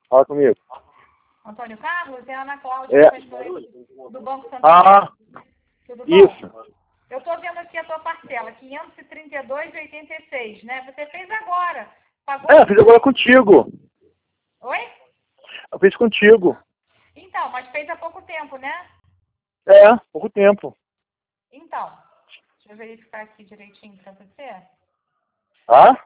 Fala comigo. Antônio Carlos, é a Ana Cláudia É. do Banco Santander. Ah, Tudo bom? isso. Eu estou vendo aqui a tua parcela, 532,86, né? Você fez agora. Pagou? Eu fiz agora contigo. Oi? Eu fiz contigo. Então, mas fez há pouco tempo, né? Pouco tempo. Então, deixa eu verificar aqui direitinho para você. Ah?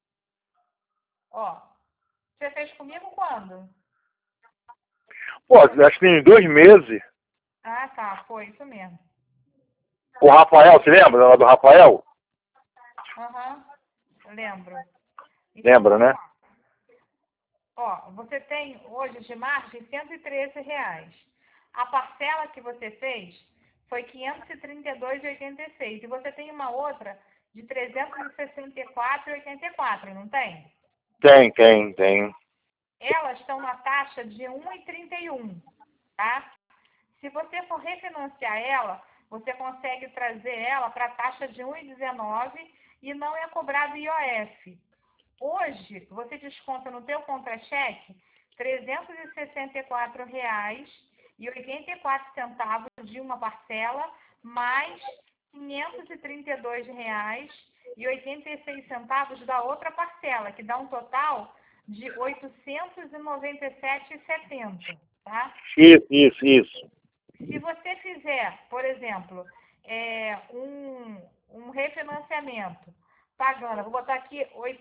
Ó, você fez comigo quando? Pô, acho que tem 2 meses. Ah, tá, foi isso mesmo. O Rafael, você lembra lá do Rafael? Aham, lembro. Então, Lembra, né? ó, você tem hoje de margem R$ 113. A parcela que você fez foi 532,86. E você tem uma outra de 364,84, não tem? Tem. Elas estão na taxa de 1,31, tá? Se você for refinanciar ela, você consegue trazer ela para a taxa de 1,19 e não é cobrado IOF. Hoje, você desconta no teu contra-cheque R$ 364,84 de uma parcela, mais R$ 532,86 da outra parcela, que dá um total de R$ 897,70, tá? Isso. Se você fizer, por exemplo, um refinanciamento, pagando, vou botar aqui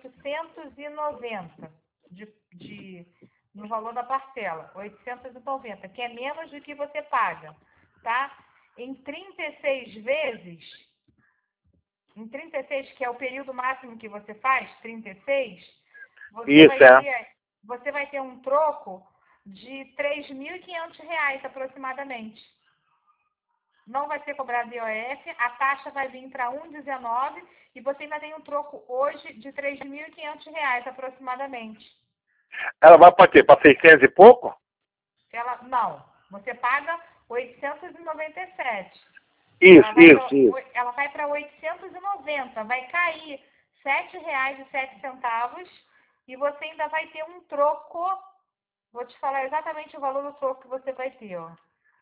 890 no valor da parcela, 890, que é menos do que você paga, tá? Em 36 vezes, em 36, que é o período máximo que você faz, 36, você vai ter um troco de R$ 3.500 aproximadamente. Não vai ser cobrado IOF, a taxa vai vir para 1,19 e você ainda tem um troco hoje de R$ 3.500 aproximadamente. Ela vai para quê? Para 600 e pouco? Não, você paga 897. Isso. Ela vai para 890, vai cair R$ 7,07 e você ainda vai ter um troco. Vou te falar exatamente o valor do troco que você vai ter, ó.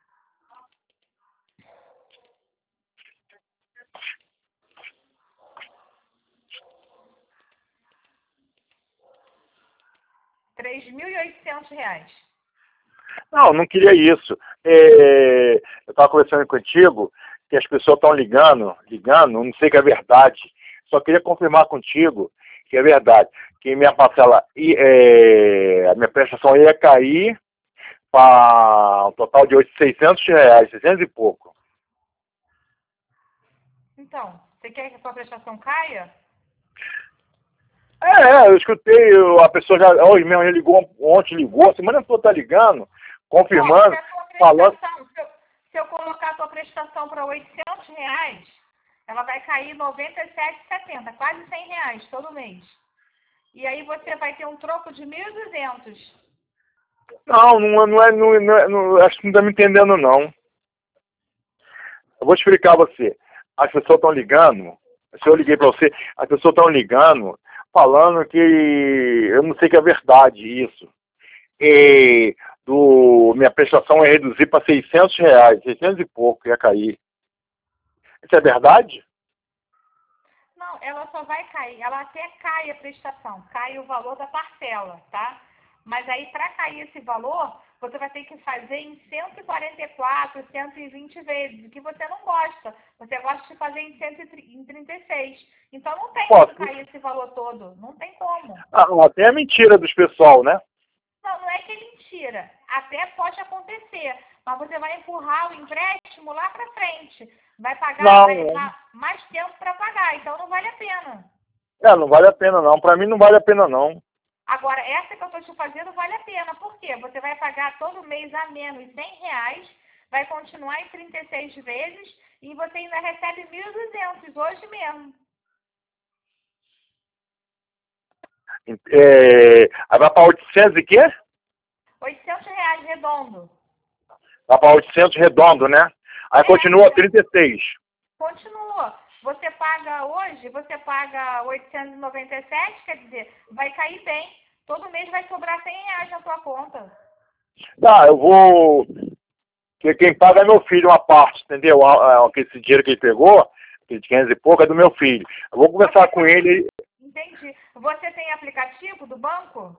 R$ 3.800. Não queria isso. Eu estava conversando contigo que as pessoas estão ligando, não sei que é verdade. Só queria confirmar contigo que é verdade. Que minha parcela, a minha prestação ia cair para um total de R$ 600, 600 e pouco. Então, você quer que a sua prestação caia? Eu escutei, a pessoa hoje mesmo ligou, a semana toda tá ligando, confirmando, falando. Se eu colocar a tua prestação para R$ 800, ela vai cair R$ 97,70, quase R$ 100 todo mês. E aí você vai ter um troco de 1.200. Acho que não está me entendendo, não. Eu vou explicar a você. As pessoas estão ligando, se eu liguei para você, as pessoas estão ligando, falando que eu não sei que é verdade isso. Minha prestação é reduzir para R$ 600, 600 e pouco, ia cair. Isso é verdade? Não, ela só vai cair, ela até cai a prestação, cai o valor da parcela, tá? Mas aí, para cair esse valor, você vai ter que fazer em 144, 120 vezes, o que você não gosta. Você gosta de fazer em 136. Então, não tem como cair esse valor todo. Não tem como. Até é mentira dos pessoal, né? Não é que é mentira. Até pode acontecer. Mas você vai empurrar o empréstimo lá para frente. Vai levar mais tempo para pagar. Então, não vale a pena. Não vale a pena, não. Para mim, não vale a pena, não. Agora, essa que eu estou te fazendo vale a pena. Por quê? Você vai pagar todo mês a menos R$ 100, vai continuar em 36 vezes e você ainda recebe 1.200 hoje mesmo. Aí vai para 800 e quê? R$ 800 redondo. Vai para 800 redondo, né? Aí continua 36. Continua. Você paga hoje, você paga 897, quer dizer, vai cair bem. Todo mês vai sobrar R$100 na tua conta. Tá, eu vou... Porque quem paga é meu filho, uma parte, entendeu? Esse dinheiro que ele pegou, de 500 e pouco, é do meu filho. Eu vou conversar com ele. Entendi. Você tem aplicativo do banco?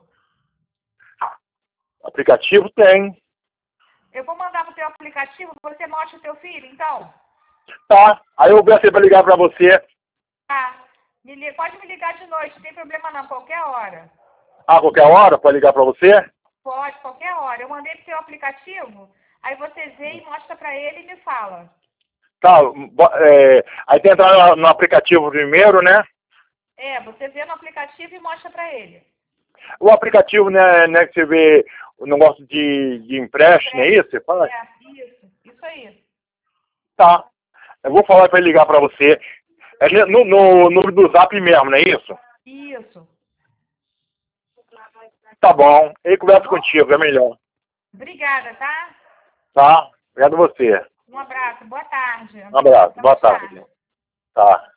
Aplicativo tem. Eu vou mandar pro teu aplicativo, você mostra o teu filho, então? Tá, aí eu vou ver se para ligar para você. Tá. Pode me ligar de noite, não tem problema não, qualquer hora. Ah, qualquer hora, pode ligar para você? Pode, qualquer hora. Eu mandei pro teu aplicativo, aí você vê e mostra pra ele e me fala. Tá, aí tem que entrar no aplicativo primeiro, né? Você vê no aplicativo e mostra pra ele. O aplicativo, né, que você vê o negócio de empréstimo, é isso? Você fala? Isso aí. Tá, eu vou falar para ele ligar para você. É no número do Zap mesmo, não é isso? Isso. Tá bom, ele conversa contigo, é melhor. Obrigada, tá? Tá, obrigado a você. Um abraço, boa tarde. Um abraço, boa tarde. Tá.